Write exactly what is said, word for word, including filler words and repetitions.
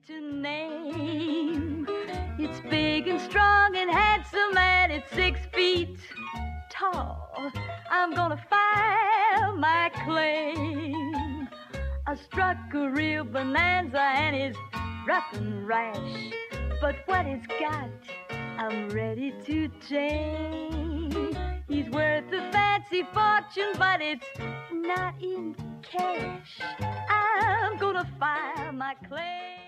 to name. It's big and strong and handsome and it's six feet tall. I'm gonna file my claim. I struck a real bonanza and it's rough and rash, but what it's got, I'm ready to tame. He's worth a fancy fortune, but it's not in cash. I'm gonna file my claim.